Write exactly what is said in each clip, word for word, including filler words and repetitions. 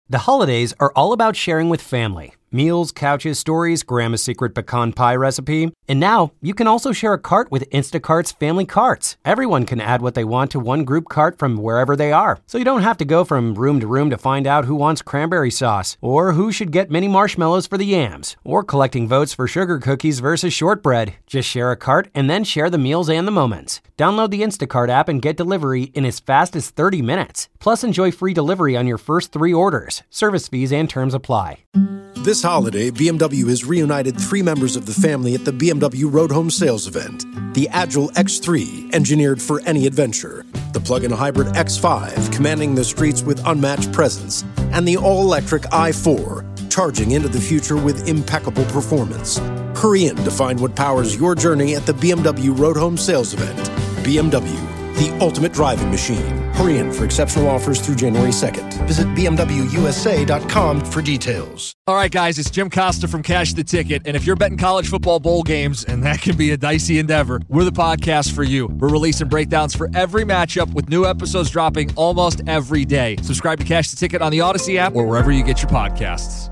The holidays are all about sharing with family. Meals, couches, stories, Grandma's secret pecan pie recipe. And now, you can also share a cart with Instacart's Family Carts. Everyone can add what they want to one group cart from wherever they are. So you don't have to go from room to room to find out who wants cranberry sauce, or who should get mini marshmallows for the yams, or collecting votes for sugar cookies versus shortbread. Just share a cart and then share the meals and the moments. Download the Instacart app and get delivery in as fast as thirty minutes. Plus, enjoy free delivery on your first three orders. Service fees and terms apply. This holiday, B M W has reunited three members of the family at the B M W Road Home Sales Event. The Agile X three, engineered for any adventure. The plug-in hybrid X five, commanding the streets with unmatched presence. And the all-electric i four, charging into the future with impeccable performance. Hurry in to find what powers your journey at the B M W Road Home Sales Event. B M W, the ultimate driving machine. Hurry in for exceptional offers through January second. Visit B M W U S A dot com for details. All right, guys, it's Jim Costa from Cash the Ticket. And if you're betting college football bowl games, and that can be a dicey endeavor, we're the podcast for you. We're releasing breakdowns for every matchup with new episodes dropping almost every day. Subscribe to Cash the Ticket on the Odyssey app or wherever you get your podcasts.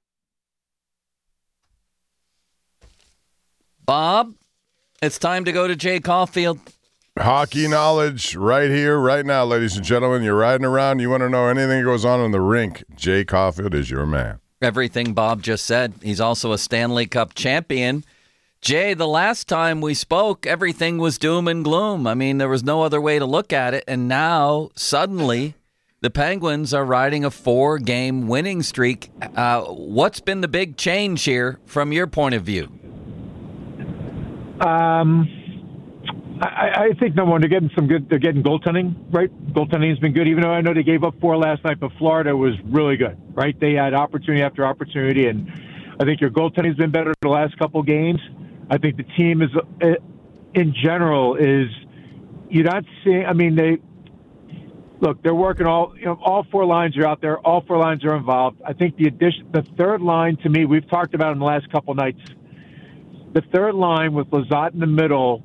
Bob, it's time to go to Jay Caulfield. Hockey knowledge right here, right now, ladies and gentlemen. You're riding around. You want to know anything that goes on in the rink. Jay Caulfield is your man. Everything Bob just said. He's also a Stanley Cup champion. Jay, the last time we spoke, everything was doom and gloom. I mean, there was no other way to look at it. And now, suddenly, the Penguins are riding a four-game winning streak. Uh, what's been the big change here from your point of view? Um... I, I think number one, they're getting some good. They're getting goaltending, right? Goaltending has been good, even though I know they gave up four last night. But Florida was really good, right? They had opportunity after opportunity, and I think your goaltending has been better the last couple games. I think the team is, in general, is you're not seeing. I mean, they look. They're working all. You know, all four lines are out there. All four lines are involved. I think the addition, the third line, to me, we've talked about in the last couple nights. The third line with Lizotte in the middle.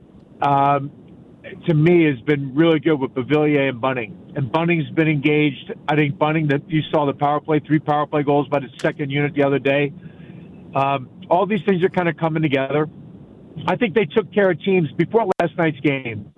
Um, to me, has been really good with Beauvillier and Bunning. And Bunning's been engaged. I think Bunning, that you saw the power play, three power play goals by the second unit the other day. Um, all these things are kind of coming together. I think they took care of teams before last night's game.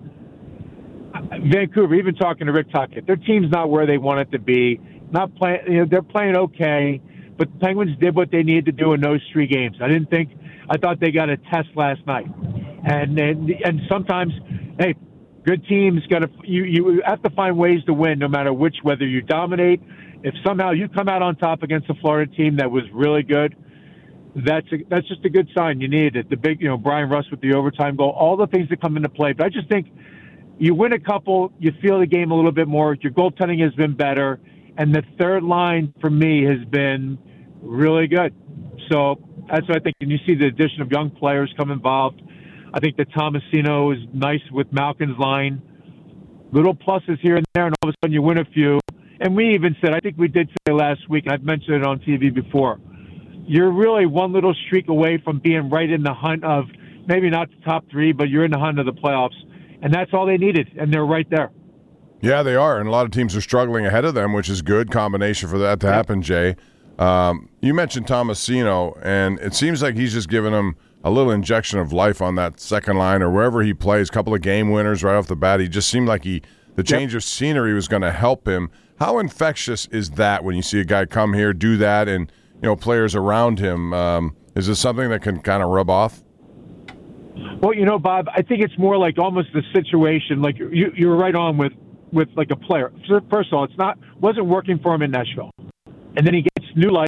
Vancouver, even talking to Rick Tocchet, their team's not where they want it to be. Not playing, you know, they're playing okay, but the Penguins did what they needed to do in those three games. I didn't think, I thought they got a test last night. And, and and sometimes, hey, good teams got to you you have to find ways to win, no matter which, whether you dominate. If somehow you come out on top against a Florida team that was really good, that's a, that's just a good sign. You needed it. The big, you know, Brian Rust with the overtime goal, all the things that come into play. But I just think you win a couple, you feel the game a little bit more. Your goaltending has been better, and the third line for me has been really good. So that's what I think. And you see the addition of young players come involved. I think that Tomasino is nice with Malkin's line. Little pluses here and there, and all of a sudden you win a few. And we even said, I think we did say last week, and I've mentioned it on T V before, you're really one little streak away from being right in the hunt of, maybe not the top three, but you're in the hunt of the playoffs. And that's all they needed, and they're right there. Yeah, they are, and a lot of teams are struggling ahead of them, which is good combination for that to yep. happen, Jay. Um, you mentioned Tomasino, and it seems like he's just giving them a little injection of life on that second line or wherever he plays. A couple of game winners right off the bat. He just seemed like he the change yep. of scenery was going to help him. How infectious is that when you see a guy come here, do that, and you know players around him? Um, is this something that can kind of rub off? Well, you know, Bob, I think it's more like almost the situation. Like you, you're right on with, with like a player. First of all, it's not wasn't working for him in Nashville, and then he gets new life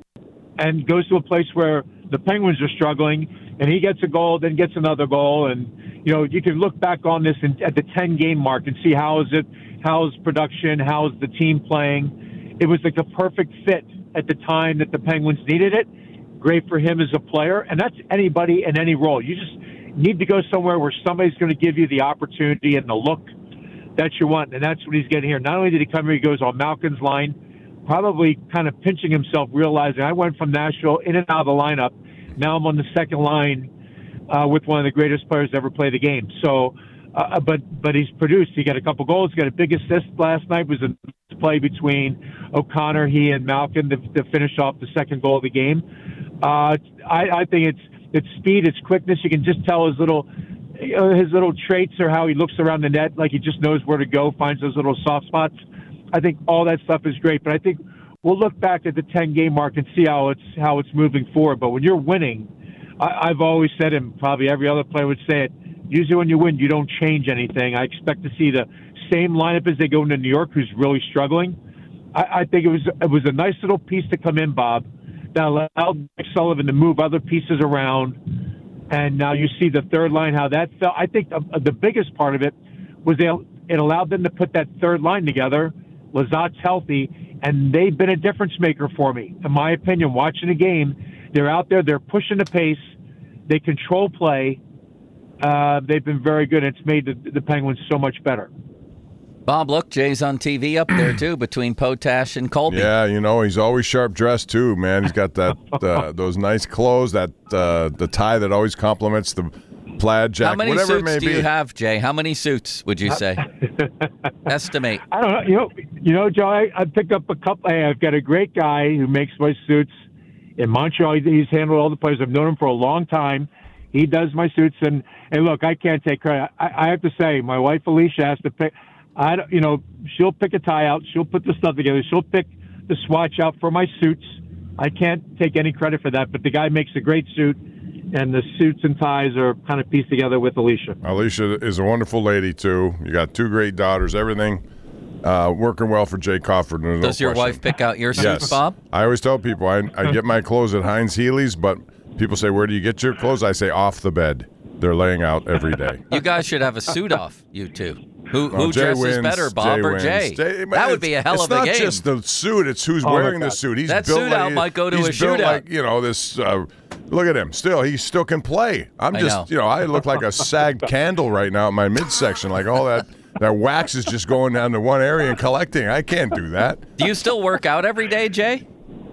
and goes to a place where the Penguins are struggling, and he gets a goal, then gets another goal, and you know you can look back on this in, at the ten game mark and see how is it, how's production, how's the team playing. It was like a perfect fit at the time that the Penguins needed it. Great for him as a player, and that's anybody in any role. You just need to go somewhere where somebody's going to give you the opportunity and the look that you want, and that's what he's getting here. Not only did he come here, he goes on Malkin's line, probably kind of pinching himself, realizing I went from Nashville in and out of the lineup. Now I'm on the second line uh, with one of the greatest players to ever play the game. So, uh, but but he's produced. He got a couple goals. He got a big assist last night. Was a play between O'Connor, he, and Malkin to, to finish off the second goal of the game. Uh, I, I think it's it's speed, it's quickness. You can just tell his little uh, his little traits or how he looks around the net, like he just knows where to go, finds those little soft spots. I think all that stuff is great, but I think we'll look back at the ten-game mark and see how it's how it's moving forward. But when you're winning, I, I've always said, and probably every other player would say it, usually when you win, you don't change anything. I expect to see the same lineup as they go into New York, who's really struggling. I, I think it was it was a nice little piece to come in, Bob, that allowed Mike Sullivan to move other pieces around. And now you see the third line, how that felt. I think the, the biggest part of it was they, it allowed them to put that third line together. Lazat's healthy, and they've been a difference maker for me. In my opinion, watching the game, they're out there, they're pushing the pace, they control play. Uh, they've been very good. It's made the, the Penguins so much better. Bob, look, Jay's on T V up there, too, between Potash and Colby. Yeah, you know, he's always sharp dressed, too, man. He's got that uh, those nice clothes, that uh, the tie that always complements the plaid jacket, How many whatever suits it may do be. you have, Jay? How many suits would you say? Estimate. I don't know. You know, you know, Joe, I, I picked up a couple. Hey, I've got a great guy who makes my suits in Montreal. He's handled all the players. I've known him for a long time. He does my suits. And, and look, I can't take credit. I, I have to say, my wife, Alicia, has to pick. I don't, you know, she'll pick a tie out. She'll put the stuff together. She'll pick the swatch out for my suits. I can't take any credit for that, but the guy makes a great suit, and the suits and ties are kind of pieced together with Alicia. Alicia is a wonderful lady, too. You got two great daughters, everything uh, working well for Jay Crawford. No Does your question. wife pick out your suits, Yes. Bob? I always tell people I, I get my clothes at Heinz Healy's, but people say, where do you get your clothes? I say, off the bed. They're laying out every day. You guys should have a suit off, you two. Who, Well, who Jay dresses wins, better, Bob Jay or wins. Jay? Jay- That would be a hell it's of a not game. just the suit; it's who's Oh, wearing my the God. suit. He's That built suit like, out might go to he's a built shootout. Like, you know, this. Uh, look at him. Still, he still can play. I'm I just, know. you know, I look like a sagged candle right now in my midsection. Like all that that wax is just going down to one area and collecting. I can't do that. Do you still work out every day, Jay?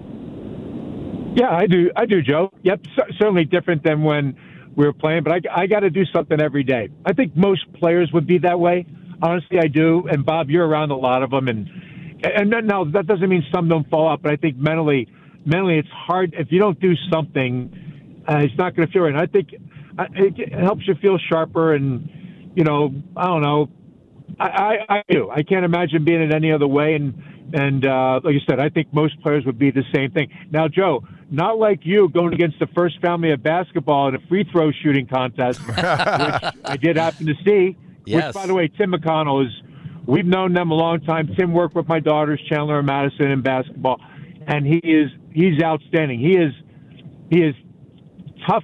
Yeah, I do. I do, Joe. Yep, c- certainly different than when we were playing, but I, I got to do something every day. I think most players would be that way. Honestly, I do. And Bob, you're around a lot of them, and and now that doesn't mean some don't fall out, but I think mentally, mentally, it's hard if you don't do something. Uh, it's not going to feel right. And I think uh, it, it helps you feel sharper, and you know, I don't know. I, I, I do. I can't imagine being it any other way. And and uh, like you said, I think most players would be the same thing. Now, Joe, not like you going against the First Family of Basketball in a free throw shooting contest, which I did happen to see. Yes. Which, by the way, Tim McConnell is. We've known them a long time. Tim worked with my daughters, Chandler and Madison, in basketball, and he is he's outstanding. He is he is tough,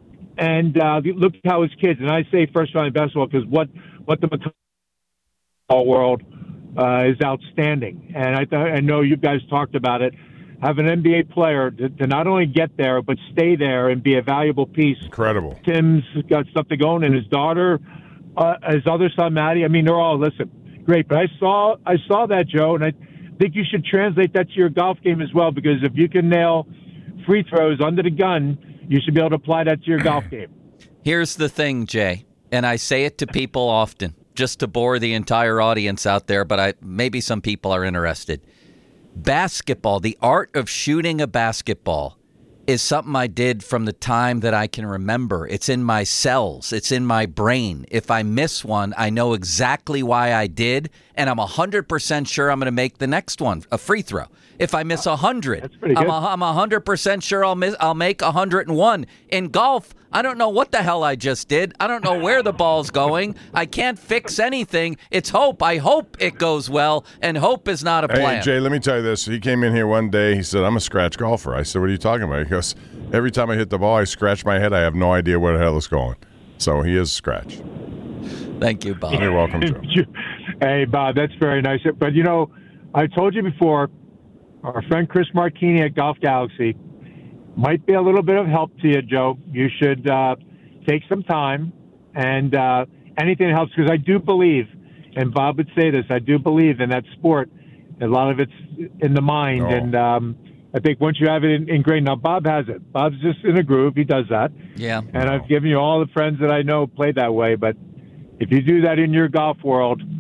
and uh, look how his kids. And I say First Family Basketball because what what the McConnell world uh, is outstanding. And I th- I know you guys talked about it. Have an N B A player to, to not only get there but stay there and be a valuable piece. Incredible. Tim's got something going, and his daughter, uh, his other son Maddie. I mean, they're all listen great. But I saw I saw that, Joe, and I think you should translate that to your golf game as well, because if you can nail free throws under the gun, you should be able to apply that to your golf game. Here's the thing, Jay, and I say it to people often, just to bore the entire audience out there, but I maybe some people are interested. Basketball, the art of shooting a basketball, is something I did from the time that I can remember. It's in my cells. It's in my brain. If I miss one, I know exactly why I did, and I'm one hundred percent sure I'm going to make the next one, a free throw. If I miss one hundred, That's pretty good. I'm, a, I'm one hundred percent sure I'll miss. I'll make one hundred one. In golf, I don't know what the hell I just did. I don't know where the ball's going. I can't fix anything. It's hope. I hope it goes well, and hope is not a plan. Hey, Jay, let me tell you this. He came in here one day. He said, I'm a scratch golfer. I said, what are you talking about? He goes, every time I hit the ball, I scratch my head. I have no idea where the hell it's going. So he is scratch. Thank you, Bob. You're welcome, Joe. Hey, Bob, that's very nice. But, you know, I told you before, our friend Chris Martini at Golf Galaxy might be a little bit of help to you, Joe. You should uh, take some time, and uh, anything that helps, because I do believe, and Bob would say this, I do believe in that sport. A lot of it's in the mind, Oh. and um, I think once you have it in, ingrained, now Bob has it. Bob's just in a groove. He does that. Yeah. And I've given you all the friends that I know play that way, but if you do that in your golf world,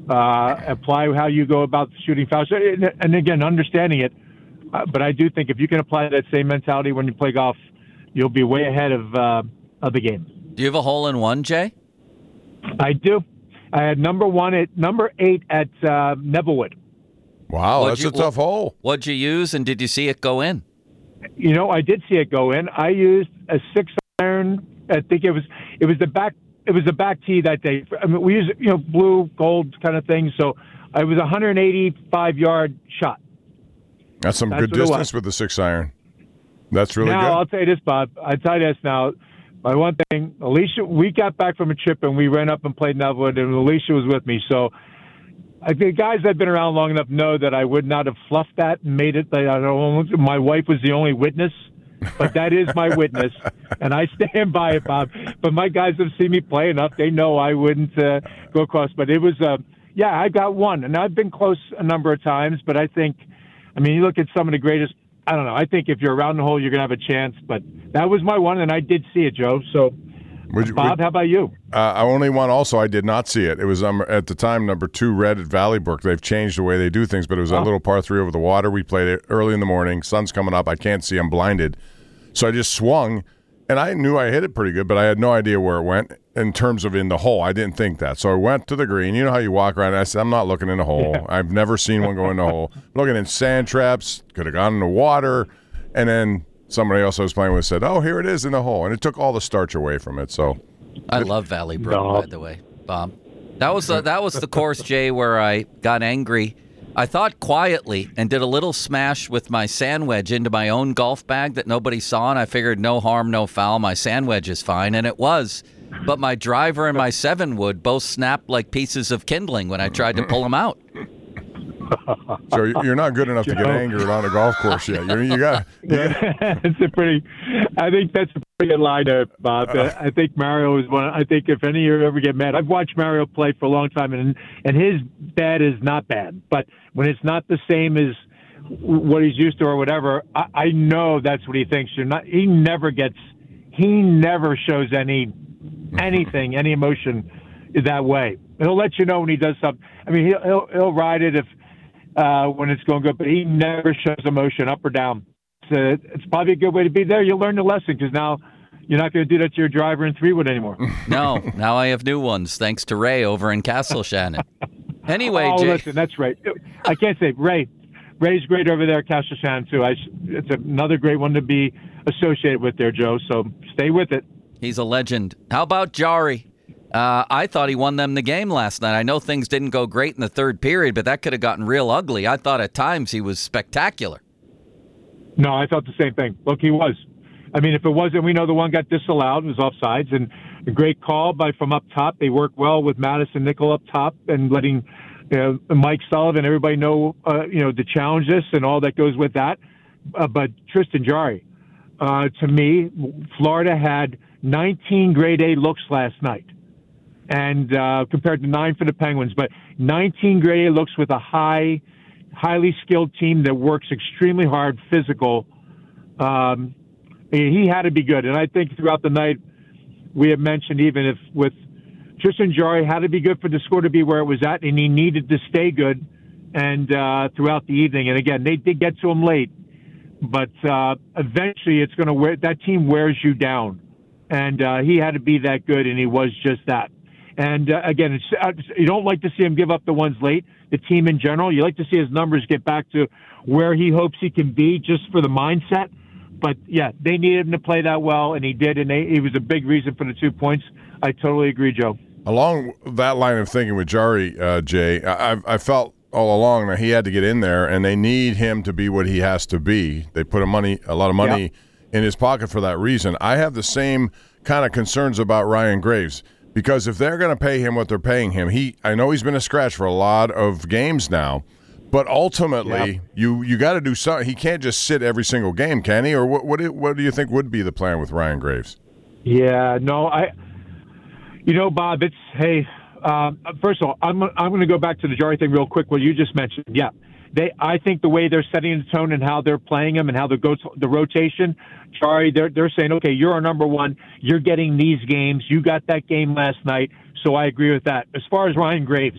Uh, apply how you go about shooting fouls. And, and again, understanding it. Uh, but I do think if you can apply that same mentality when you play golf, you'll be way ahead of uh, of the game. Do you have a hole in one, Jay? I do. I had number one at number eight at uh, Nevillewood. Wow, What'd that's you, a tough what, hole. What'd you use, and did you see it go in? You know, I did see it go in. I used a six iron. I think it was it was the back it was the back tee that day. I mean, we use you know blue gold kind of thing. So it was a one hundred eighty-five yard shot. That's some That's good distance with the six iron. That's really now, good. I'll tell you this, Bob. I'll tell you this now. My one thing, Alicia, we got back from a trip and we ran up and played Nevillewood, and Alicia was with me. So I think guys that have been around long enough know that I would not have fluffed that and made it. I don't know, my wife was the only witness, but that is my witness, and I stand by it, Bob. But my guys have seen me play enough; they know I wouldn't uh, go across. But it was, uh, yeah, I got one, and I've been close a number of times. But I think, I mean, you look at some of the greatest. I don't know. I think if you're around the hole, you're going to have a chance. But that was my one, and I did see it, Joe. So, would you, Bob, would, how about you? Uh, I only one also. I did not see it. It was um, at the time number two red at Valley Brook. They've changed the way they do things, but it was oh. a little par three over the water. We played it early in the morning. Sun's coming up. I can't see. I'm blinded. So I just swung, and I knew I hit it pretty good, but I had no idea where it went in terms of in the hole. I didn't think that. So I went to the green. You know how you walk around. And I said, I'm not looking in the hole. Yeah. I've never seen one go in the hole. I'm looking in sand traps. Could have gone in the water. And then somebody else I was playing with said, oh, here it is in the hole. And it took all the starch away from it. So I love Valley Brook, no. by the way, Bob. That was the, that was the course, Jay, where I got angry. I thought quietly and did a little smash with my sand wedge into my own golf bag that nobody saw, and I figured no harm, no foul. My sand wedge is fine, and it was. But my driver and my seven wood both snapped like pieces of kindling when I tried to pull them out. So you're not good enough to get angered on a golf course yet. You're, you got. Yeah, it's a pretty. I think that's a pretty good line there, Bob. Uh, I think Mario is one. I think if any of you ever get mad, I've watched Mario play for a long time, and and his bad is not bad. But when it's not the same as what he's used to or whatever, I, I know that's what he thinks. You're not. He never gets. He never shows any anything, any emotion that way. He'll let you know when he does something. I mean, he'll he'll, he'll ride it if. Uh, when it's going good, but he never shows emotion up or down. So it's probably a good way to be there. You'll learn the lesson because now you're not going to do that to your driver in three wood anymore. No, now I have new ones thanks to Ray over in Castle Shannon. Anyway, oh, Jay. listen, that's right. I can't say Ray. Ray's great over there at Castle Shannon too. I, it's another great one to be associated with there, Joe. So stay with it. He's a legend. How about Jari? Uh, I thought he won them the game last night. I know things didn't go great in the third period, but that could have gotten real ugly. I thought at times he was spectacular. No, I thought the same thing. Look, he was. I mean, if it wasn't, we know the one got disallowed. It was offsides, and a great call by from up top. They worked well with Madison Nickel up top and letting you know, Mike Sullivan, everybody know, uh, you know, to challenge this and all that goes with that. Uh, but Tristan Jari, uh, to me, Florida had nineteen grade A looks last night. And uh, compared to nine for the Penguins, but nineteen grade A looks with a high, highly skilled team that works extremely hard, physical. Um, he had to be good, and I think throughout the night we have mentioned even if with Tristan Jari had to be good for the score to be where it was at, and he needed to stay good. And uh, throughout the evening, and again they did get to him late, but uh, eventually it's going to wear that team wears you down, and uh, he had to be that good, and he was just that. And, uh, again, it's, uh, you don't like to see him give up the ones late, the team in general. You like to see his numbers get back to where he hopes he can be just for the mindset. But, yeah, they needed him to play that well, and he did, and they, he was a big reason for the two points. I totally agree, Joe. Along that line of thinking with Jari, uh, Jay, I, I felt all along that he had to get in there, and they need him to be what he has to be. They put a, money, a lot of money yep. in his pocket for that reason. I have the same kind of concerns about Ryan Graves. Because if they're going to pay him what they're paying him, he I know he's been a scratch for a lot of games now, but ultimately yep. you you got to do something. He can't just sit every single game, can he? Or what what do, what do you think would be the plan with Ryan Graves? Yeah, no, I, you know, Bob, it's hey. Um, first of all, I'm I'm going to go back to the Jari thing real quick. What you just mentioned, yeah. They, I think the way they're setting the tone and how they're playing him and how the go the rotation, Jari, they're they're saying, okay, you're our number one. You're getting these games. You got that game last night, so I agree with that. As far as Ryan Graves,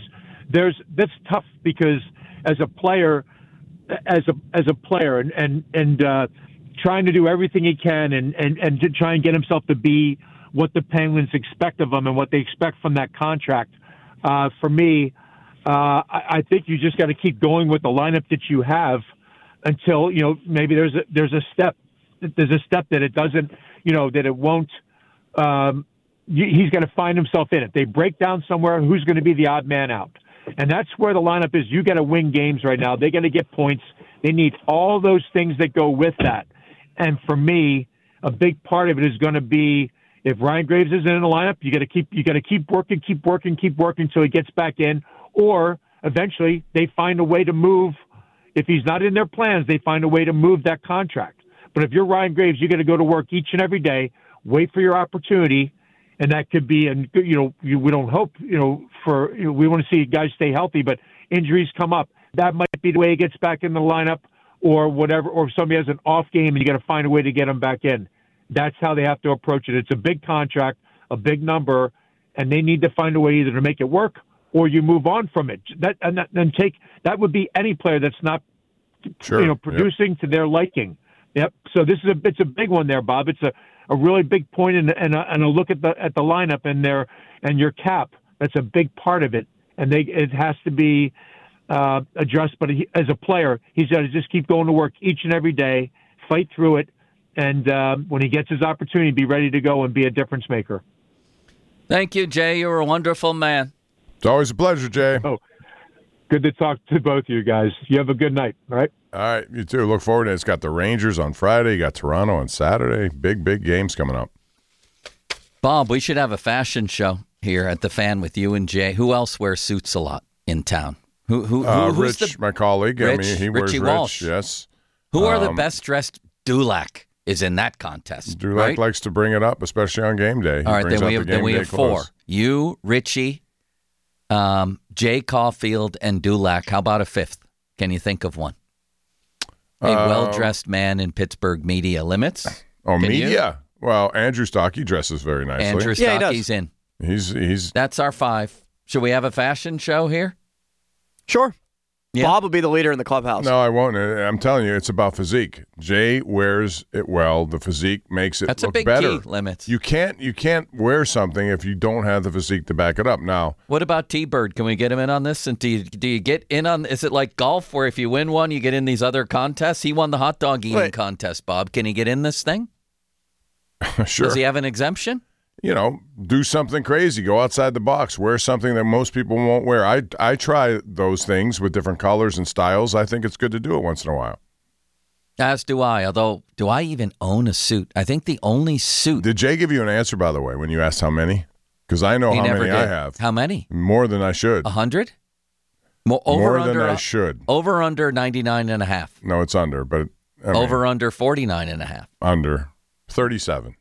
there's that's tough because as a player, as a as a player, and and and uh, trying to do everything he can, and and and to try and get himself to be what the Penguins expect of him and what they expect from that contract. Uh, for me, uh, I, I think you just got to keep going with the lineup that you have until, you know, maybe there's a, there's a step, there's a step that it doesn't, you know, that it won't, um, he's going to find himself in it. They break down somewhere, who's going to be the odd man out. And that's where the lineup is. You got to win games right now. They got to get points. They need all those things that go with that. And for me, a big part of it is going to be, if Ryan Graves isn't in the lineup, you got to keep you got to keep working, keep working, keep working until he gets back in, or eventually they find a way to move. If he's not in their plans, they find a way to move that contract. But if you're Ryan Graves, you got to go to work each and every day, wait for your opportunity, and that could be, and you know, you, we don't hope, you know, for you know, we want to see guys stay healthy, but injuries come up. That might be the way he gets back in the lineup, or whatever, or if somebody has an off game and you got to find a way to get him back in. That's how they have to approach it. It's a big contract, a big number, and they need to find a way either to make it work or you move on from it. That and that, then take that would be any player that's not, sure. you know, producing yep. to their liking. Yep. So this is a it's a big one there, Bob. It's a, a really big point, and and a, and a look at the at the lineup and their and your cap. That's a big part of it, and they it has to be uh, addressed. But he, as a player, he's got to just keep going to work each and every day, fight through it. And uh, when he gets his opportunity, be ready to go and be a difference maker. Thank you, Jay. You're a wonderful man. It's always a pleasure, Jay. Oh, good to talk to both of you guys. You have a good night, all right? All right, you too. Look forward to it. It's got the Rangers on Friday. You got Toronto on Saturday. Big, big games coming up. Bob, we should have a fashion show here at the Fan with you and Jay. Who else wears suits a lot in town? Who? Who? who uh, who's Rich, the, my colleague. Rich, I mean, he wears Richie Rich. Walsh. Yes. Who are the Um, best dressed? Dulac is in that contest. Dulac right? likes to bring it up, especially on game day. He All right, brings then we out have the then game we day have four. clothes. You, Richie, um, Jay Caulfield, and Dulac. How about a fifth? Can you think of one? A Um, well-dressed man in Pittsburgh media limits. Oh, Can media. Well, Andrew Stockey dresses very nicely. Andrew Yeah, he does. Stockey's in. He's he's That's our five. Should we have a fashion show here? Sure. Yeah. Bob will be the leader in the clubhouse. no, I won't. I'm telling you, it's about physique. Jay wears it well. The physique makes it That's a look big better. key, Limits. You can't you can't wear something if you don't have the physique to back it up. Now, What about T-Bird? Can we get him in on this? And do you, do you get in on? Is it like golf, where if you win one, you get in these other contests? He won the hot dog eating Wait. contest. Bob, can he get in this thing? sure. Does he have an exemption? You know, do something crazy. Go outside the box. Wear something that most people won't wear. I I try those things with different colors and styles. I think it's good to do it once in a while. As do I. Although, do I even own a suit? I think the only suit Did Jay give you an answer, by the way, when you asked how many? Because I know he how never many did. I have. How many? More than I should. A hundred? More, over More under than I should. Over under ninety-nine and a half. No, it's under, but I mean, Over under forty-nine and a half. under thirty-seven.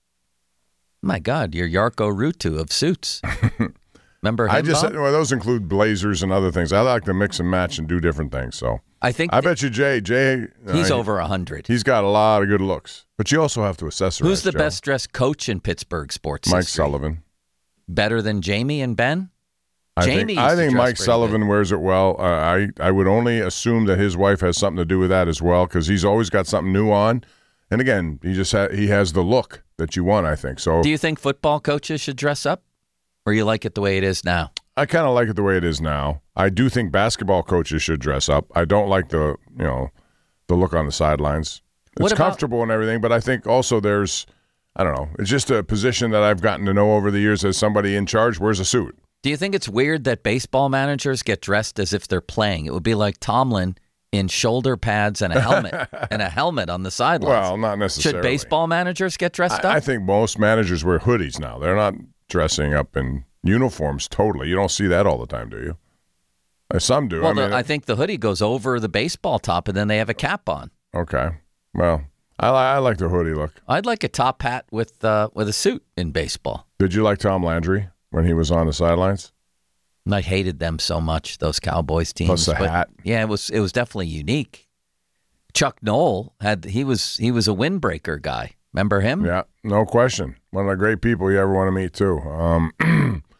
My God, you're Yarko Rutu of suits. Remember him, I just Bob? well, those include blazers and other things. I like to mix and match and do different things. So I think I bet you Jay Jay he's uh, over a hundred. He's got a lot of good looks, but you also have to accessorize. Who's the Joe. best dressed coach in Pittsburgh sports Mike history? Sullivan. Better than Jamie and Ben? I Jamie think, used I to think dress Mike pretty Sullivan good. wears it well. Uh, I I would only assume that his wife has something to do with that as well, because he's always got something new on. And again, he just ha- he has the look that you want. I think so. Do you think football coaches should dress up? Or you like it the way it is now? I kind of like it the way it is now. I do think basketball coaches should dress up. I don't like the you know the look on the sidelines. It's What about- comfortable and everything, but I think also there's I don't know. It's just a position that I've gotten to know over the years as somebody in charge wears a suit. Do you think it's weird that baseball managers get dressed as if they're playing? It would be like Tomlin in shoulder pads and a helmet and a helmet on the sidelines. Well, not necessarily. Should baseball managers get dressed I, up? I think most managers wear hoodies now. They're not dressing up in uniforms totally. You don't see that all the time, do you? Uh, Some do. well, I mean, the, I think the hoodie goes over the baseball top, and then they have a cap on. okay. Well, I, li- I like the hoodie look. I'd like a top hat with uh, with a suit in baseball. Did you like Tom Landry when he was on the sidelines? I hated them so much, those Cowboys teams. Plus the but hat. Yeah, it was it was definitely unique. Chuck Noll had he was he was a windbreaker guy. Remember him? Yeah, no question. One of the great people you ever want to meet too. Um,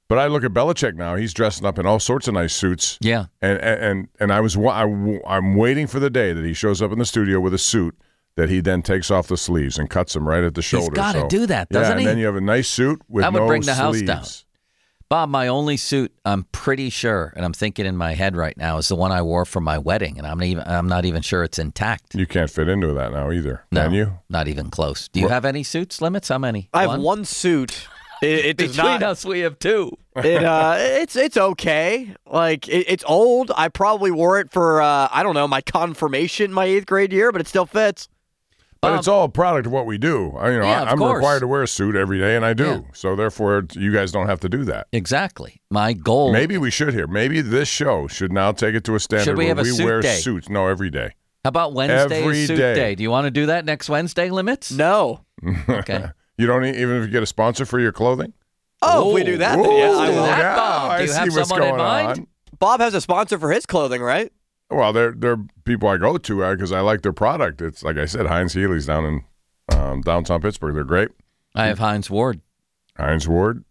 But I look at Belichick now; he's dressing up in all sorts of nice suits. Yeah, and and and I was I, I'm waiting for the day that he shows up in the studio with a suit that he then takes off the sleeves and cuts them right at the shoulder. He's got to so, do that, doesn't yeah, he? And then you have a nice suit with that would no bring the sleeves. house down. Bob, my only suit, I'm pretty sure, and I'm thinking in my head right now, is the one I wore for my wedding, and I'm not even I'm not even sure it's intact. You can't fit into that now either, no, can you? Not even close. Do you Well, have any suits limits? How many? I one? have one suit. It, it does Between not. us, we have two. It uh, it's it's okay. Like it, it's old. I probably wore it for uh, I don't know, my confirmation my eighth grade year, but it still fits. But Um, it's all a product of what we do. I, you know, yeah, I, of I'm course. required to wear a suit every day, and I do. Yeah. So therefore, you guys don't have to do that. Exactly. My goal. Maybe we should here. Maybe this show should now take it to a standard Should we where have a we suit wear day? suits. No, every day. How about Wednesday Every is suit day. day? Do you want to do that next Wednesday, Limits? No. Okay. You don't e- even if you get a sponsor for your clothing. Oh, if we do that, then Ooh, yeah, I will. that, yeah, Bob. Do I you see have what's someone in going mind? on. Bob has a sponsor for his clothing, right? Well, they're they're people I go to because I like their product. It's like I said, Heinz Healy's down in um, downtown Pittsburgh. They're great. I have Heinz Ward. Heinz Ward.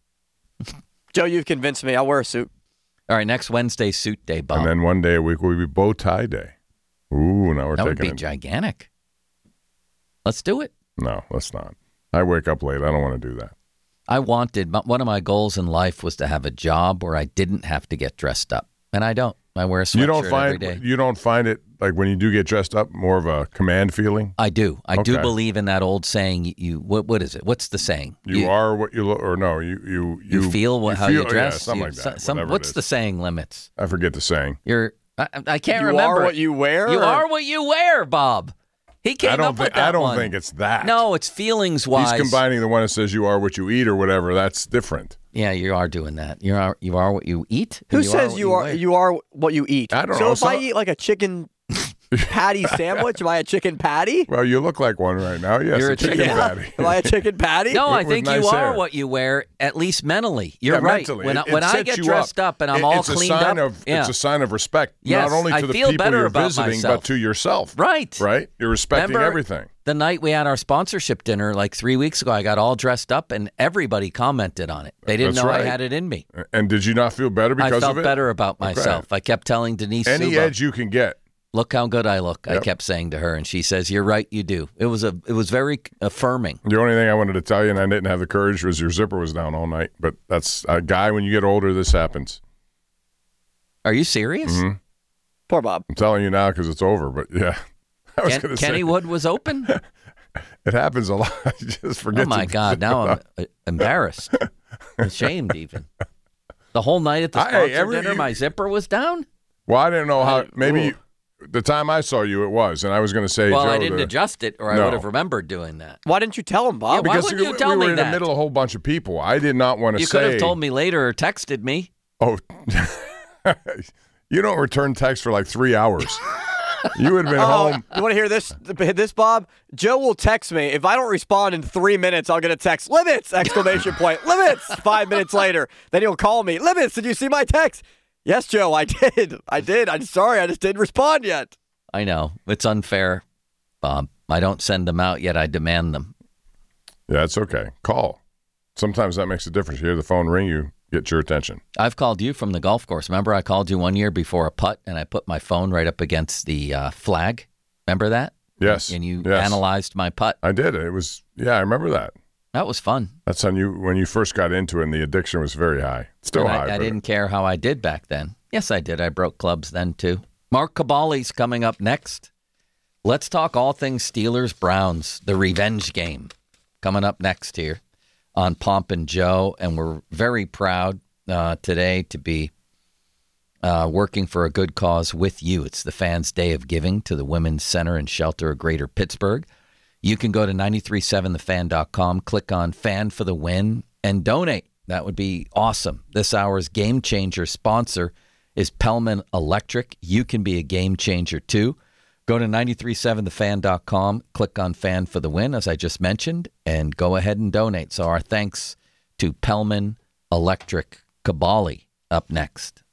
Joe, you've convinced me. I'll wear a suit. All right, next Wednesday, suit day, Bob. And then one day a week will be bow tie day. Ooh, now we're that would taking be it. gigantic. Let's do it. No, let's not. I wake up late. I don't want to do that. I wanted, one of my goals in life was to have a job where I didn't have to get dressed up. And I don't. I wear a sweatshirt You don't find every day. you don't find it like when you do get dressed up more of a command feeling. I do. I do Okay. believe in that old saying. You, you what? What is it? What's the saying? You, are what you look, or no? You you You, you, feel what, how you feel- dress. Yeah, something You- like that. Some, whatever it what's is. the saying? Limits. I forget the saying. You're. I, I can't you remember. are what you wear? You or- are what you wear, Bob. He came I don't up think with that I don't one. think it's that. No, it's feelings wise. He's combining the one that says you are what you eat or whatever. That's different. Yeah, you are doing that. You are. You are what you eat. Who and says what you are wear. you are what you eat? I don't so know. if I Some- eat like a chicken patty sandwich, am I a chicken patty? Well, you look like one right now. Yes, You're a a chicken chicken- patty. Am I a chicken patty? No, I with think nice you are hair. what you wear, at least mentally. You're Yeah, right. mentally. When, It- I, when it I sets get you dressed up. up, and I'm It- all it's cleaned a sign up, Of, yeah. It's a sign of respect, Yes, not only I to the feel people better you're about visiting, myself. but to yourself. Right. Right? You're respecting Remember everything. the night we had our sponsorship dinner like three weeks ago, I got all dressed up, and everybody commented on it. They didn't That's know right. I had it in me. And did you not feel better because I felt of it? better about Okay. myself. I kept telling Denise Any Suba, edge you can get. look how good I look. I Yep. kept saying to her, and she says, "You're right, you do." It was a, it was very affirming. The only thing I wanted to tell you, and I didn't have the courage, was your zipper was down all night. But that's a guy. When you get older, this happens. Are you serious? Mhm. Poor Bob. I'm telling you now because it's over. But yeah, I was Ken, going to say Kennywood was open. it happens a lot. You just forget. Oh my to- God! Now I'm uh, embarrassed, ashamed even. The whole night at the I- sponsor every- dinner, you- my zipper was down. Well, I didn't know how. I- Maybe ooh. the time I saw you, it was, and I was going to say, Well, Joe, I didn't the- adjust it, or I No. would have remembered doing that. Why didn't you tell him, Bob? Yeah, why because wouldn't we, you we tell were me in that? the middle of a whole bunch of people. I did not want to You say. could have told me later or texted me. Oh, you don't return text for like three hours. You would have been Oh, home. you want to hear this? This, Bob? Joe will text me. If I don't respond in three minutes, I'll get a text. Limits! Exclamation point. Limits! Five minutes later. Then he'll call me. Limits, did you see my text? Yes, Joe, I did. I did. I'm sorry. I just didn't respond yet. I know it's unfair, Bob. I don't send them out yet. I demand them. Yeah, it's okay. Call. Sometimes that makes a difference. You hear the phone ring, you get your attention. I've called you from the golf course. Remember, I called you one year before a putt, and I put my phone right up against the uh, flag. Remember that? Yes. And you yes. analyzed my putt. I did. It was, yeah, I remember that. That was fun. That's when you when you first got into it, and the addiction was very high. Still And high. I, I but- didn't care how I did back then. Yes, I did. I broke clubs then, too. Mark Cabali's coming up next. Let's talk all things Steelers-Browns, the revenge game, coming up next here on Pomp and Joe. And we're very proud uh, today to be uh, working for a good cause with you. It's the Fans' Day of Giving to the Women's Center and Shelter of Greater Pittsburgh. You can go to nine three seven the fan dot com, click on Fan for the Win, and donate. That would be awesome. This hour's Game Changer sponsor is Pellman Electric. You can be a game changer, too. Go to nine three seven the fan dot com, click on Fan for the Win, as I just mentioned, and go ahead and donate. So our thanks to Pellman Electric. Cabali up next.